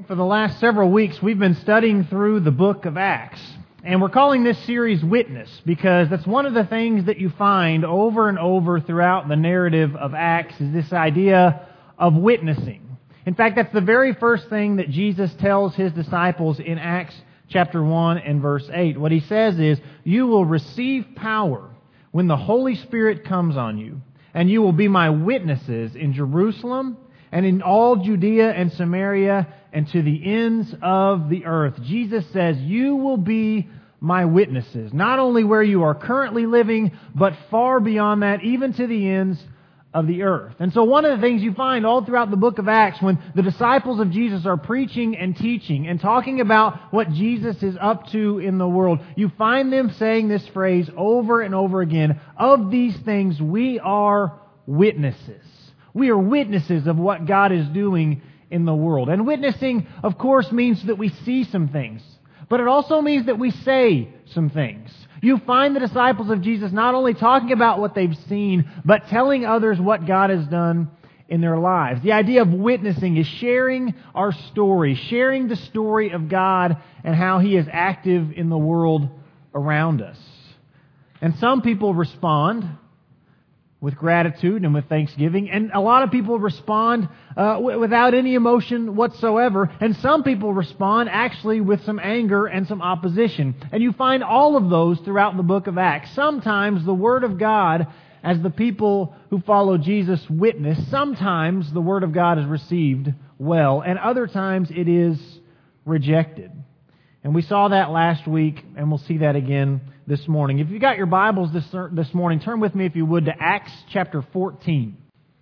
For the last several weeks, we've been studying through the book of Acts. And we're calling this series Witness because that's one of the things that you find over and over throughout the narrative of Acts is this idea of witnessing. In fact, that's the very first thing that Jesus tells His disciples in Acts chapter 1 and verse 8. What He says is, "You will receive power when the Holy Spirit comes on you, and you will be my witnesses in Jerusalem and in all Judea and Samaria and to the ends of the earth." Jesus says, you will be my witnesses, not only where you are currently living, but far beyond that, even to the ends of the earth. And so one of the things you find all throughout the book of Acts, when the disciples of Jesus are preaching and teaching and talking about what Jesus is up to in the world, you find them saying this phrase over and over again, "Of these things we are witnesses." We are witnesses of what God is doing in the world. And witnessing, of course, means that we see some things, but it also means that we say some things. You find the disciples of Jesus not only talking about what they've seen, but telling others what God has done in their lives. The idea of witnessing is sharing our story, sharing the story of God and how He is active in the world around us. And some people respond with gratitude and with thanksgiving, and a lot of people respond without any emotion whatsoever, and some people respond actually with some anger and some opposition. And you find all of those throughout the book of Acts. Sometimes the Word of God, as the people who follow Jesus witness, sometimes the Word of God is received well, and other times it is rejected. And we saw that last week, and we'll see that again this morning. If you've got your Bibles this morning, turn with me, if you would, to Acts chapter 14.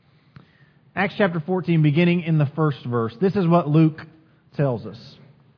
Acts chapter 14, beginning in the first verse. This is what Luke tells us.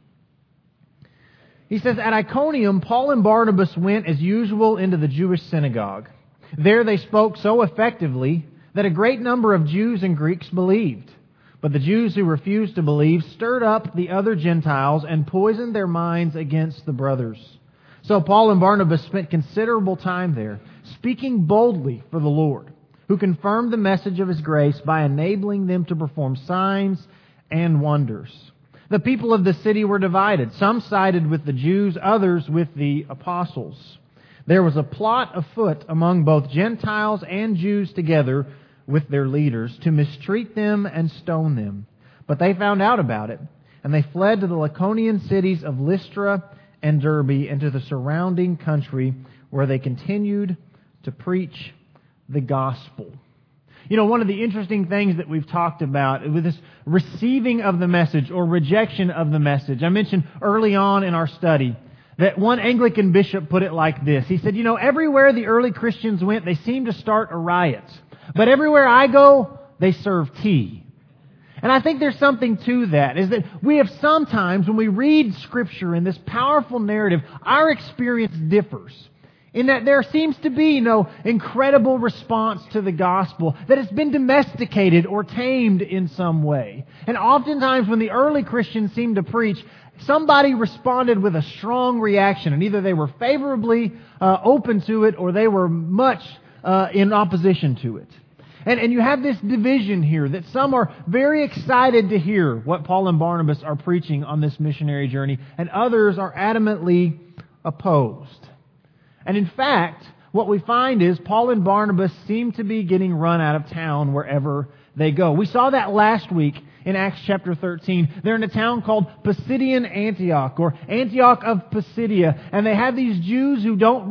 He says, "At Iconium, Paul and Barnabas went as usual into the Jewish synagogue. There they spoke so effectively that a great number of Jews and Greeks believed. But the Jews who refused to believe stirred up the other Gentiles and poisoned their minds against the brothers. So Paul and Barnabas spent considerable time there, speaking boldly for the Lord, who confirmed the message of His grace by enabling them to perform signs and wonders. The people of the city were divided. Some sided with the Jews, others with the apostles. There was a plot afoot among both Gentiles and Jews together with their leaders to mistreat them and stone them. But they found out about it, and they fled to the Lycaonian cities of Lystra and Derbe and to the surrounding country, where they continued to preach the gospel." You know, one of the interesting things that we've talked about with this receiving of the message or rejection of the message, I mentioned early on in our study that one Anglican bishop put it like this. He said, everywhere the early Christians went, they seemed to start a riot. But everywhere I go, they serve tea. And I think there's something to that, is that we have sometimes, when we read Scripture in this powerful narrative, our experience differs. In that there seems to be no incredible response to the gospel, that it's been domesticated or tamed in some way. And oftentimes when the early Christians seemed to preach, somebody responded with a strong reaction, and either they were favorably open to it or they were much in opposition to it. And you have this division here, that some are very excited to hear what Paul and Barnabas are preaching on this missionary journey, and others are adamantly opposed. And in fact, what we find is Paul and Barnabas seem to be getting run out of town wherever they go. We saw that last week in Acts chapter 13. They're in a town called Pisidian Antioch, or Antioch of Pisidia, and they have these Jews who don't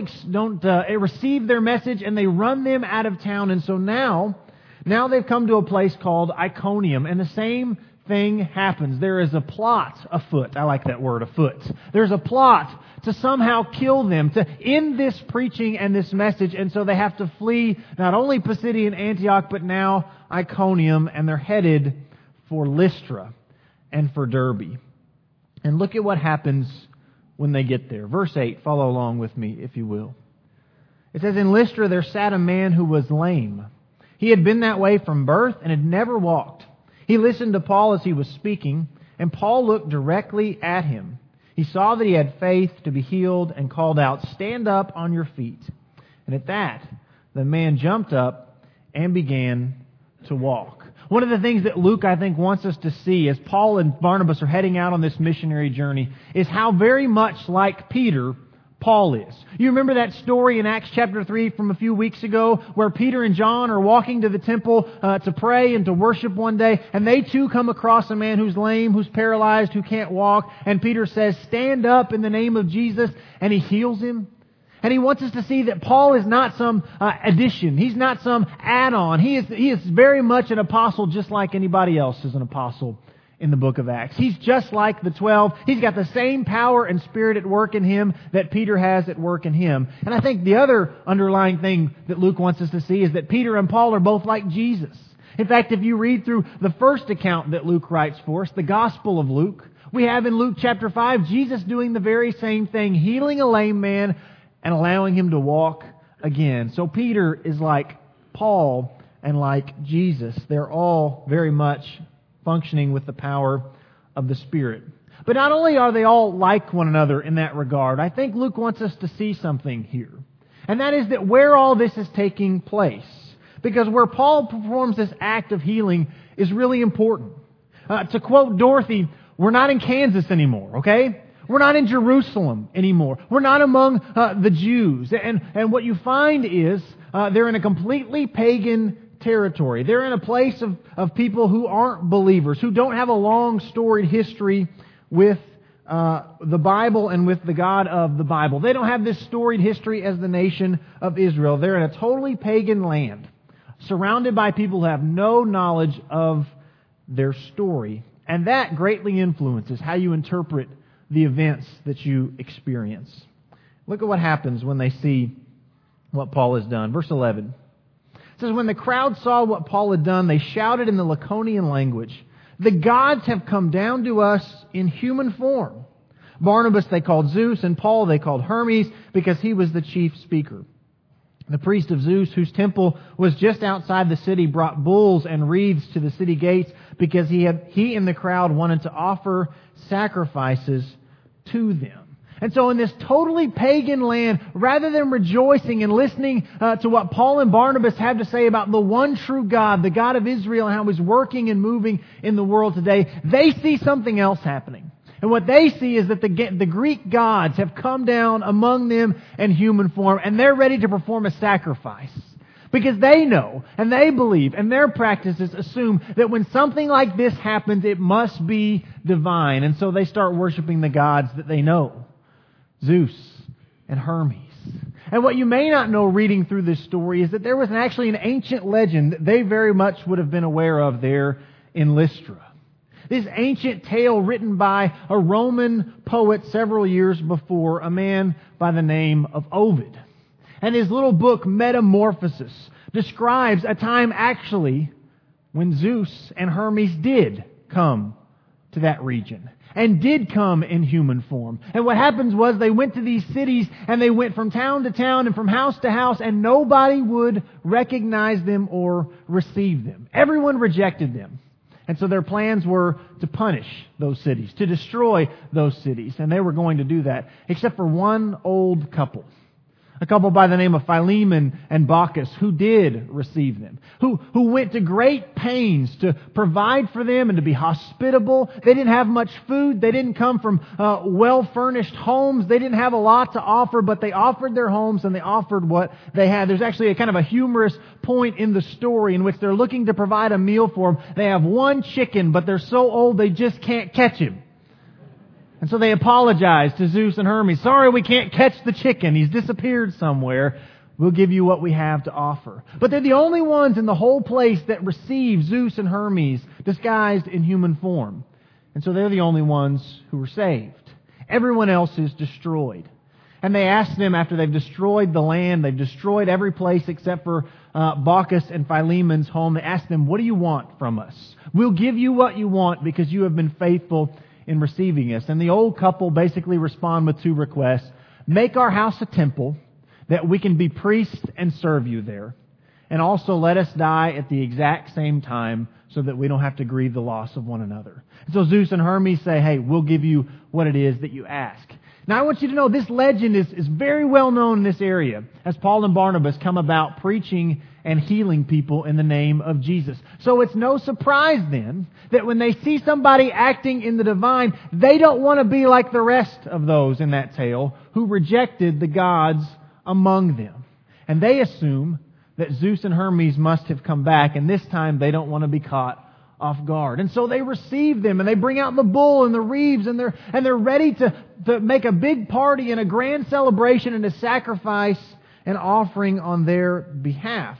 receive their message, and they run them out of town. And so now they've come to a place called Iconium, and the same thing happens. There is a plot afoot. I like that word, afoot. There's a plot to somehow kill them, to end this preaching and this message, and so they have to flee not only Pisidian Antioch, but now Iconium, and they're headed for Lystra and for Derbe. And look at what happens when they get there. Verse 8, follow along with me if you will. It says, "In Lystra there sat a man who was lame. He had been that way from birth and had never walked. He listened to Paul as he was speaking, and Paul looked directly at him. He saw that he had faith to be healed and called out, 'Stand up on your feet.' And at that, the man jumped up and began to walk." One of the things that Luke, I think, wants us to see as Paul and Barnabas are heading out on this missionary journey is how very much like Peter, Paul is. You remember that story in Acts chapter 3 from a few weeks ago where Peter and John are walking to the temple to pray and to worship one day, and they too come across a man who's lame, who's paralyzed, who can't walk, and Peter says, "Stand up in the name of Jesus," and he heals him. And he wants us to see that Paul is not some addition. He's not some add-on. He is very much an apostle just like anybody else is an apostle in the book of Acts. He's just like the 12. He's got the same power and spirit at work in him that Peter has at work in him. And I think the other underlying thing that Luke wants us to see is that Peter and Paul are both like Jesus. In fact, if you read through the first account that Luke writes for us, the Gospel of Luke, we have in Luke chapter 5, Jesus doing the very same thing, healing a lame man and allowing him to walk again. So Peter is like Paul and like Jesus. They're all very much functioning with the power of the Spirit. But not only are they all like one another in that regard, I think Luke wants us to see something here. And that is that where all this is taking place. Because where Paul performs this act of healing is really important. To quote Dorothy, we're not in Kansas anymore, okay? We're not in Jerusalem anymore. We're not among the Jews. And what you find is they're in a completely pagan territory. They're in a place of people who aren't believers, who don't have a long storied history with the Bible and with the God of the Bible. They don't have this storied history as the nation of Israel. They're in a totally pagan land, surrounded by people who have no knowledge of their story. And that greatly influences how you interpret the events that you experience. Look at what happens when they see what Paul has done. Verse 11. It says, "When the crowd saw what Paul had done, they shouted in the Lycaonian language, 'The gods have come down to us in human form.' Barnabas they called Zeus, and Paul they called Hermes, because he was the chief speaker. The priest of Zeus, whose temple was just outside the city, brought bulls and wreaths to the city gates, because he and the crowd wanted to offer sacrifices to them." And so in this totally pagan land, rather than rejoicing and listening to what Paul and Barnabas have to say about the one true God, the God of Israel, and how He's working and moving in the world today, they see something else happening. And what they see is that the Greek gods have come down among them in human form, and they're ready to perform a sacrifice. Because they know, and they believe, and their practices assume that when something like this happens, it must be divine. And so they start worshiping the gods that they know. Zeus and Hermes. And what you may not know reading through this story is that there was actually an ancient legend that they very much would have been aware of there in Lystra. This ancient tale written by a Roman poet several years before, a man by the name of Ovid. And his little book, Metamorphosis, describes a time actually when Zeus and Hermes did come to that region and did come in human form. And what happens was they went to these cities and they went from town to town and from house to house, and nobody would recognize them or receive them. Everyone rejected them. And so their plans were to punish those cities, to destroy those cities. And they were going to do that, except for one old couple. A couple by the name of Philemon and Baucis, who did receive them, who went to great pains to provide for them and to be hospitable. They didn't have much food. They didn't come from well-furnished homes. They didn't have a lot to offer, but they offered their homes and they offered what they had. There's actually a kind of a humorous point in the story in which they're looking to provide a meal for them. They have one chicken, but they're so old they just can't catch him. And so they apologize to Zeus and Hermes. "Sorry, we can't catch the chicken. He's disappeared somewhere. We'll give you what we have to offer." But they're the only ones in the whole place that receive Zeus and Hermes disguised in human form. And so they're the only ones who are saved. Everyone else is destroyed. And they ask them, after they've destroyed the land, they've destroyed every place except for Baucis and Philemon's home, they ask them, "What do you want from us? We'll give you what you want because you have been faithful in receiving us." And the old couple basically respond with two requests. "Make our house a temple that we can be priests and serve you there. And also let us die at the exact same time so that we don't have to grieve the loss of one another." And so Zeus and Hermes say, "Hey, we'll give you what it is that you ask." Now I want you to know this legend is very well known in this area as Paul and Barnabas come about preaching and healing people in the name of Jesus. So it's no surprise then that when they see somebody acting in the divine, they don't want to be like the rest of those in that tale who rejected the gods among them. And they assume that Zeus and Hermes must have come back, and this time they don't want to be caught off guard. And so they receive them, and they bring out the bull and the reeds, and they're ready to make a big party and a grand celebration and a sacrifice and offering on their behalf.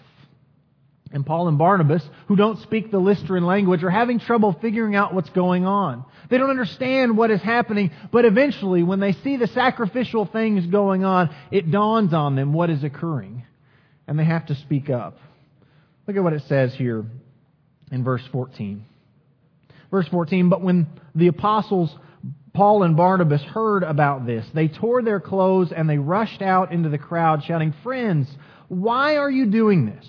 And Paul and Barnabas, who don't speak the Lystrian language, are having trouble figuring out what's going on. They don't understand what is happening, but eventually, when they see the sacrificial things going on, it dawns on them what is occurring. And they have to speak up. Look at what it says here in verse 14. Verse 14, but when the apostles Paul and Barnabas heard about this, they tore their clothes and they rushed out into the crowd shouting, "Friends, why are you doing this?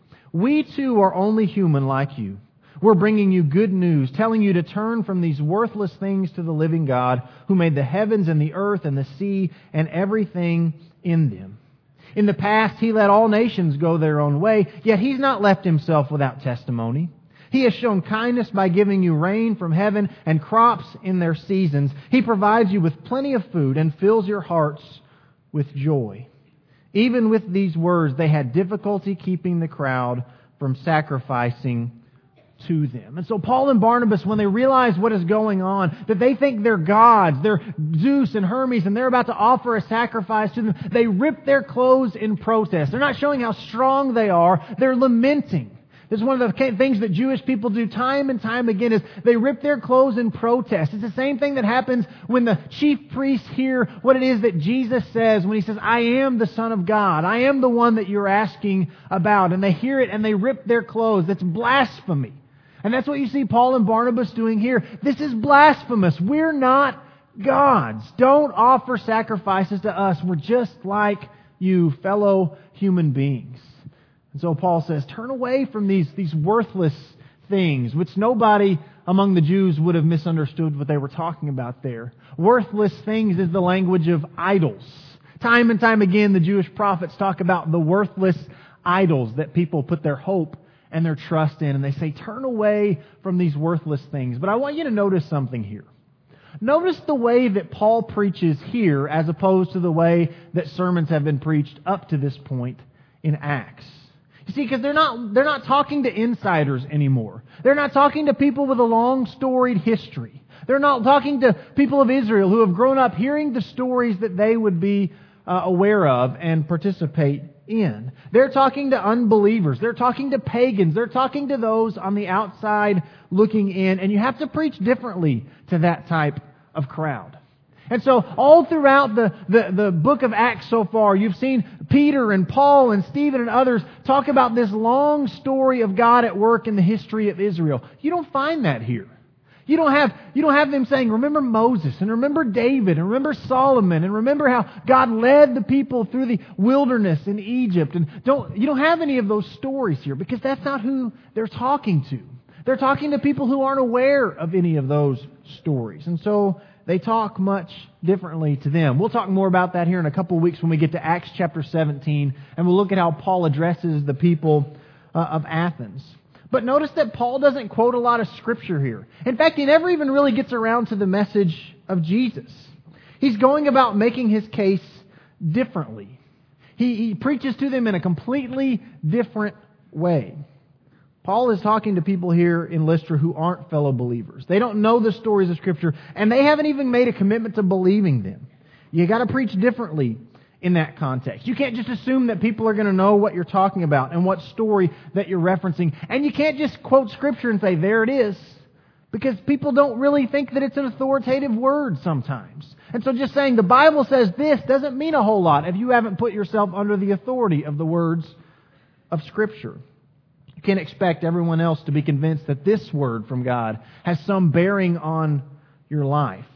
We too are only human like you. We're bringing you good news, telling you to turn from these worthless things to the living God who made the heavens and the earth and the sea and everything in them. In the past, He let all nations go their own way, yet He's not left Himself without testimony. He has shown kindness by giving you rain from heaven and crops in their seasons. He provides you with plenty of food and fills your hearts with joy." Even with these words, they had difficulty keeping the crowd from sacrificing to them. And so Paul and Barnabas, when they realize what is going on, that they think they're gods, they're Zeus and Hermes, and they're about to offer a sacrifice to them, they rip their clothes in protest. They're not showing how strong they are, they're lamenting. This is one of the things that Jewish people do time and time again, is they rip their clothes in protest. It's the same thing that happens when the chief priests hear what it is that Jesus says when He says, "I am the Son of God. I am the one that you're asking about." And they hear it and they rip their clothes. That's blasphemy. And that's what you see Paul and Barnabas doing here. This is blasphemous. We're not gods. Don't offer sacrifices to us. We're just like you, fellow human beings. And so Paul says, turn away from these worthless things, which nobody among the Jews would have misunderstood what they were talking about there. Worthless things is the language of idols. Time and time again, the Jewish prophets talk about the worthless idols that people put their hope and their trust in. And they say, turn away from these worthless things. But I want you to notice something here. Notice the way that Paul preaches here as opposed to the way that sermons have been preached up to this point in Acts. You see, because they're not talking to insiders anymore. They're not talking to people with a long storied history. They're not talking to people of Israel who have grown up hearing the stories that they would be aware of and participate in. They're talking to unbelievers. They're talking to pagans. They're talking to those on the outside looking in. And you have to preach differently to that type of crowd. And so all throughout the book of Acts so far, you've seen Peter and Paul and Stephen and others talk about this long story of God at work in the history of Israel. You don't find that here. You don't have them saying, remember Moses and remember David and remember Solomon and remember how God led the people through the wilderness in Egypt. And you don't have any of those stories here because that's not who they're talking to. They're talking to people who aren't aware of any of those stories. And so they talk much differently to them. We'll talk more about that here in a couple of weeks when we get to Acts chapter 17, and we'll look at how Paul addresses the people of Athens. But notice that Paul doesn't quote a lot of Scripture here. In fact, he never even really gets around to the message of Jesus. He's going about making his case differently. He preaches to them in a completely different way. Paul is talking to people here in Lystra who aren't fellow believers. They don't know the stories of Scripture, and they haven't even made a commitment to believing them. You got to preach differently in that context. You can't just assume that people are going to know what you're talking about and what story that you're referencing. And you can't just quote Scripture and say, there it is, because people don't really think that it's an authoritative word sometimes. And so just saying the Bible says this doesn't mean a whole lot if you haven't put yourself under the authority of the words of Scripture. You can't expect everyone else to be convinced that this word from God has some bearing on your life.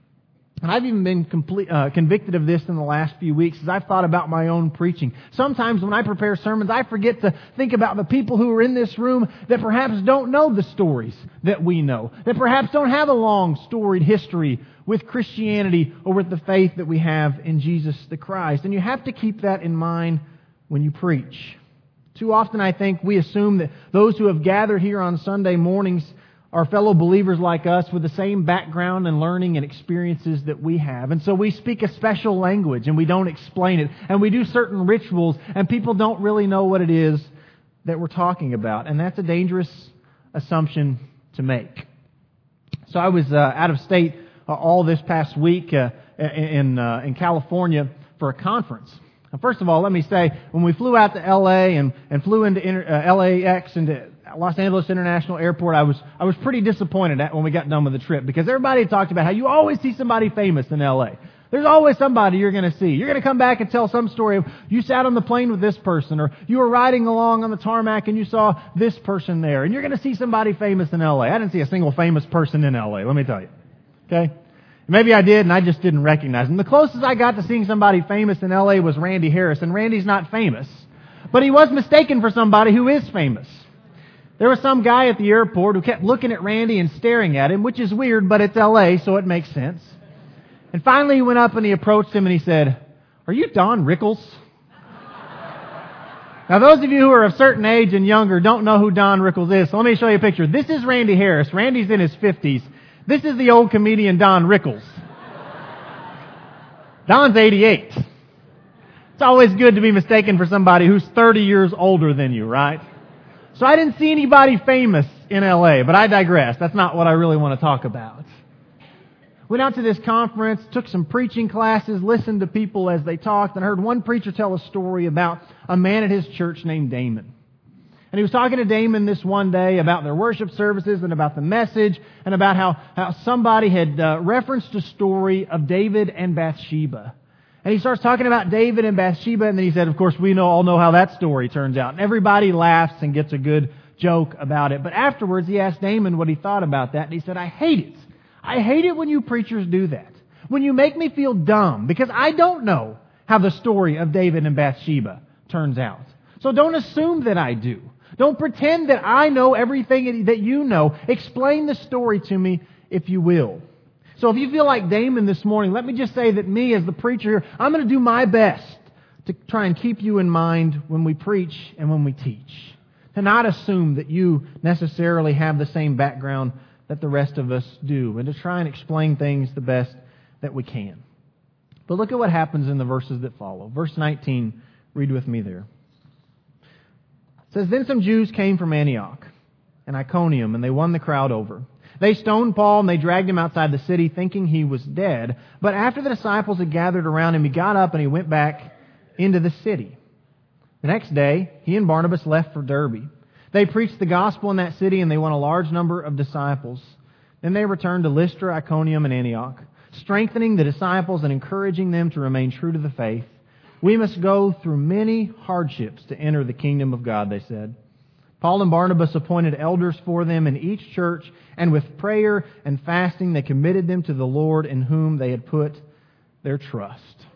And I've even been convicted of this in the last few weeks as I've thought about my own preaching. Sometimes when I prepare sermons, I forget to think about the people who are in this room that perhaps don't know the stories that we know, that perhaps don't have a long storied history with Christianity or with the faith that we have in Jesus the Christ. And you have to keep that in mind when you preach. Too often I think we assume that those who have gathered here on Sunday mornings are fellow believers like us with the same background and learning and experiences that we have. And so we speak a special language and we don't explain it. And we do certain rituals and people don't really know what it is that we're talking about. And that's a dangerous assumption to make. So I was out of state all this past week in California for a conference. Now, first of all, let me say, when we flew out to L.A. and flew into LAX into Los Angeles International Airport, I was pretty disappointed when we got done with the trip because everybody had talked about how you always see somebody famous in L.A. There's always somebody you're going to see. You're going to come back and tell some story of you sat on the plane with this person or you were riding along on the tarmac and you saw this person there. And you're going to see somebody famous in L.A. I didn't see a single famous person in L.A., let me tell you. Okay? Maybe I did and I just didn't recognize him. The closest I got to seeing somebody famous in L.A. was Randy Harris. And Randy's not famous, but he was mistaken for somebody who is famous. There was some guy at the airport who kept looking at Randy and staring at him, which is weird, but it's L.A., so it makes sense. And finally he went up and he approached him and he said, "Are you Don Rickles?" Now those of you who are of a certain age and younger don't know who Don Rickles is, so let me show you a picture. This is Randy Harris. Randy's in his 50s. This is the old comedian Don Rickles. Don's 88. It's always good to be mistaken for somebody who's 30 years older than you, right? So I didn't see anybody famous in L.A., but I digress. That's not what I really want to talk about. Went out to this conference, took some preaching classes, listened to people as they talked, and I heard one preacher tell a story about a man at his church named Damon. And he was talking to Damon this one day about their worship services and about the message and about how somebody had referenced a story of David and Bathsheba. And he starts talking about David and Bathsheba, and then he said, of course, we all know how that story turns out. And everybody laughs and gets a good joke about it. But afterwards, he asked Damon what he thought about that, and he said, "I hate it. I hate it when you preachers do that. When you make me feel dumb, because I don't know how the story of David and Bathsheba turns out. So don't assume that I do. Don't pretend that I know everything that you know. Explain the story to me, if you will." So if you feel like Damon this morning, let me just say that me as the preacher here, I'm going to do my best to try and keep you in mind when we preach and when we teach. To not assume that you necessarily have the same background that the rest of us do, and to try and explain things the best that we can. But look at what happens in the verses that follow. Verse 19, read with me there. It says, "Then some Jews came from Antioch and Iconium, and they won the crowd over. They stoned Paul and they dragged him outside the city, thinking he was dead. But after the disciples had gathered around him, he got up and he went back into the city. The next day, he and Barnabas left for Derbe. They preached the gospel in that city, and they won a large number of disciples. Then they returned to Lystra, Iconium, and Antioch, strengthening the disciples and encouraging them to remain true to the faith. 'We must go through many hardships to enter the kingdom of God,' they said. Paul and Barnabas appointed elders for them in each church, and with prayer and fasting they committed them to the Lord in whom they had put their trust."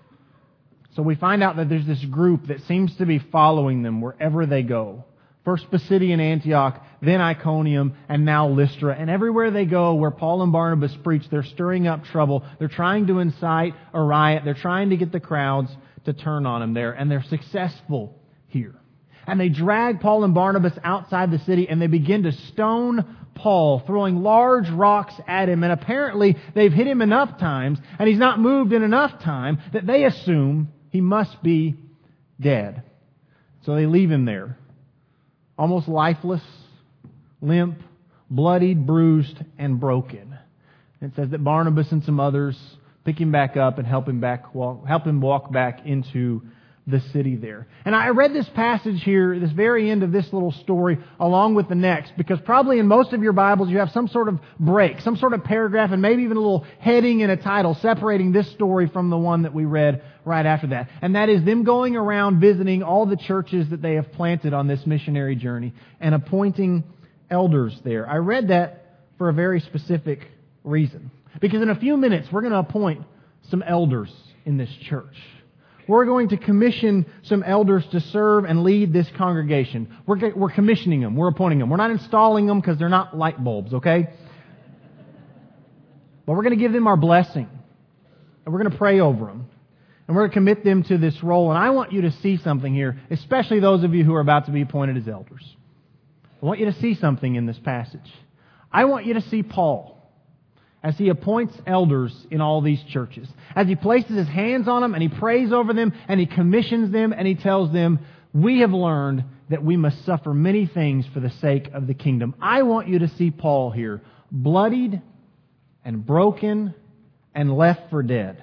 So we find out that there's this group that seems to be following them wherever they go. First Pisidian Antioch, then Iconium, and now Lystra. And everywhere they go where Paul and Barnabas preach, they're stirring up trouble. They're trying to incite a riot. They're trying to get the crowds to turn on them there. And they're successful here. And they drag Paul and Barnabas outside the city and they begin to stone Paul, throwing large rocks at him. And apparently they've hit him enough times and he's not moved in enough time that they assume he must be dead. So they leave him there, almost lifeless, limp, bloodied, bruised, and broken. It says that Barnabas and some others pick him back up and help him walk back into the city there. And I read this passage here, this very end of this little story, along with the next, because probably in most of your Bibles you have some sort of break, some sort of paragraph, and maybe even a little heading and a title separating this story from the one that we read right after that. And that is them going around visiting all the churches that they have planted on this missionary journey and appointing elders there. I read that for a very specific reason. Because in a few minutes we're going to appoint some elders in this church. We're going to commission some elders to serve and lead this congregation. We're commissioning them. We're appointing them. We're not installing them because they're not light bulbs, okay? But we're going to give them our blessing. And we're going to pray over them. And we're going to commit them to this role. And I want you to see something here, especially those of you who are about to be appointed as elders. I want you to see something in this passage. I want you to see Paul as he appoints elders in all these churches. As he places his hands on them and he prays over them and he commissions them and he tells them, we have learned that we must suffer many things for the sake of the kingdom. I want you to see Paul here, bloodied and broken and left for dead.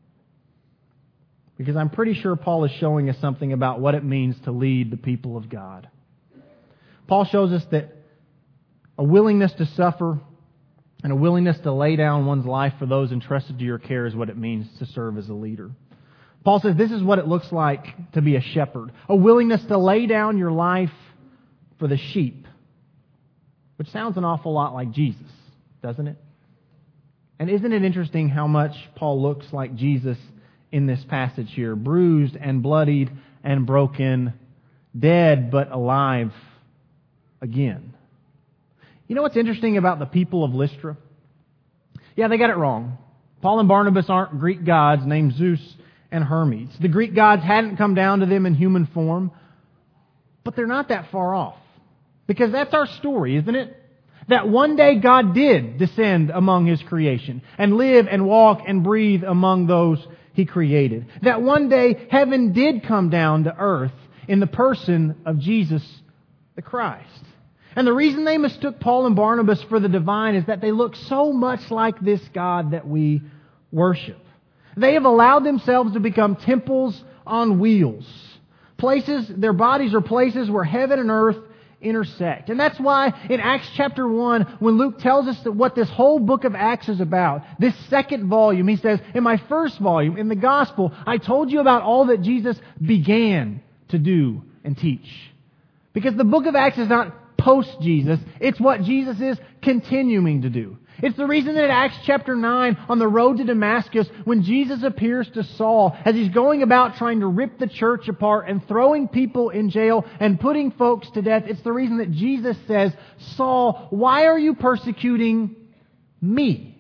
Because I'm pretty sure Paul is showing us something about what it means to lead the people of God. Paul shows us that a willingness to suffer and a willingness to lay down one's life for those entrusted to your care is what it means to serve as a leader. Paul says this is what it looks like to be a shepherd. A willingness to lay down your life for the sheep. Which sounds an awful lot like Jesus, doesn't it? And isn't it interesting how much Paul looks like Jesus in this passage here? Bruised and bloodied and broken, dead but alive again. You know what's interesting about the people of Lystra? Yeah, they got it wrong. Paul and Barnabas aren't Greek gods named Zeus and Hermes. The Greek gods hadn't come down to them in human form, but they're not that far off. Because that's our story, isn't it? That one day God did descend among His creation and live and walk and breathe among those He created. That one day heaven did come down to earth in the person of Jesus the Christ. And the reason they mistook Paul and Barnabas for the divine is that they look so much like this God that we worship. They have allowed themselves to become temples on wheels. Places, their bodies are places where heaven and earth intersect. And that's why in Acts chapter 1, when Luke tells us that what this whole book of Acts is about, this second volume, he says, in my first volume, in the gospel, I told you about all that Jesus began to do and teach. Because the book of Acts is not post-Jesus, it's what Jesus is continuing to do. It's the reason that in Acts chapter 9, on the road to Damascus, when Jesus appears to Saul, as he's going about trying to rip the church apart and throwing people in jail and putting folks to death, it's the reason that Jesus says, Saul, why are you persecuting me?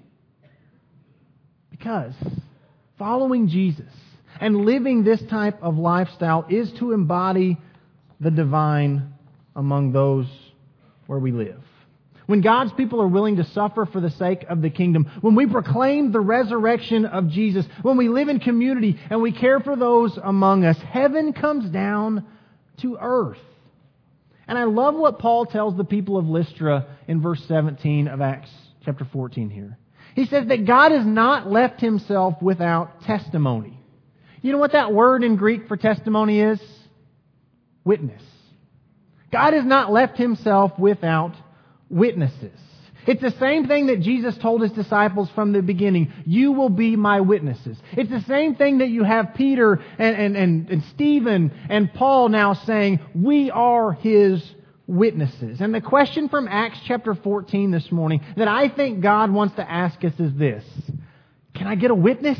Because following Jesus and living this type of lifestyle is to embody the divine among those where we live. When God's people are willing to suffer for the sake of the kingdom, when we proclaim the resurrection of Jesus, when we live in community and we care for those among us, heaven comes down to earth. And I love what Paul tells the people of Lystra in verse 17 of Acts chapter 14 here. He says that God has not left Himself without testimony. You know what that word in Greek for testimony is? Witness. God has not left Himself without witnesses. It's the same thing that Jesus told His disciples from the beginning. You will be my witnesses. It's the same thing that you have Peter and Stephen and Paul now saying, we are His witnesses. And the question from Acts chapter 14 this morning that I think God wants to ask us is this. Can I get a witness?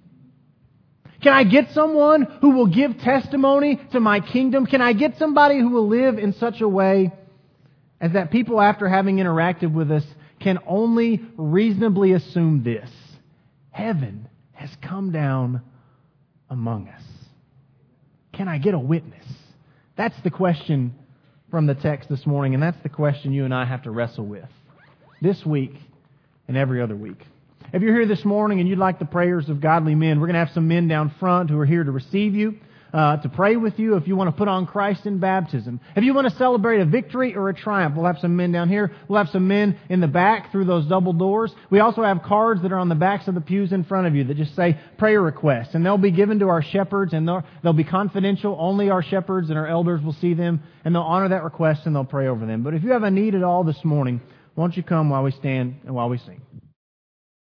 Can I get someone who will give testimony to my kingdom? Can I get somebody who will live in such a way as that people, after having interacted with us, can only reasonably assume this: heaven has come down among us? Can I get a witness? That's the question from the text this morning, and that's the question you and I have to wrestle with this week and every other week. If you're here this morning and you'd like the prayers of godly men, we're going to have some men down front who are here to receive you, to pray with you if you want to put on Christ in baptism. If you want to celebrate a victory or a triumph, we'll have some men down here. We'll have some men in the back through those double doors. We also have cards that are on the backs of the pews in front of you that just say prayer requests, and they'll be given to our shepherds, and they'll be confidential. Only our shepherds and our elders will see them, and they'll honor that request and they'll pray over them. But if you have a need at all this morning, won't you come while we stand and while we sing?